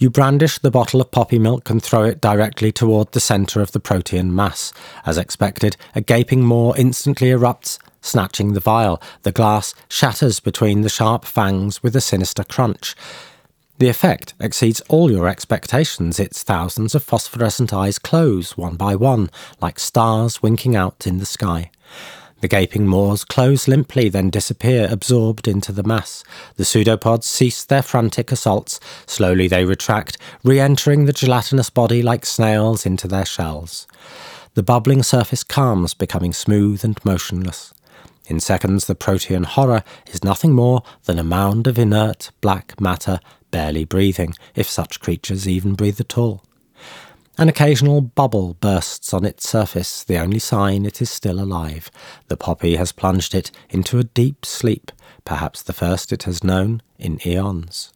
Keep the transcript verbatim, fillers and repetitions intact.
You brandish the bottle of poppy milk and throw it directly toward the centre of the protean mass. As expected, a gaping maw instantly erupts, snatching the vial. The glass shatters between the sharp fangs with a sinister crunch. The effect exceeds all your expectations. Its thousands of phosphorescent eyes close, one by one, like stars winking out in the sky. The gaping maws close limply, then disappear, absorbed into the mass. The pseudopods cease their frantic assaults. Slowly they retract, re-entering the gelatinous body like snails into their shells. The bubbling surface calms, becoming smooth and motionless. In seconds, the protean horror is nothing more than a mound of inert black matter, barely breathing, if such creatures even breathe at all. An occasional bubble bursts on its surface, the only sign it is still alive. The poppy has plunged it into a deep sleep, perhaps the first it has known in eons.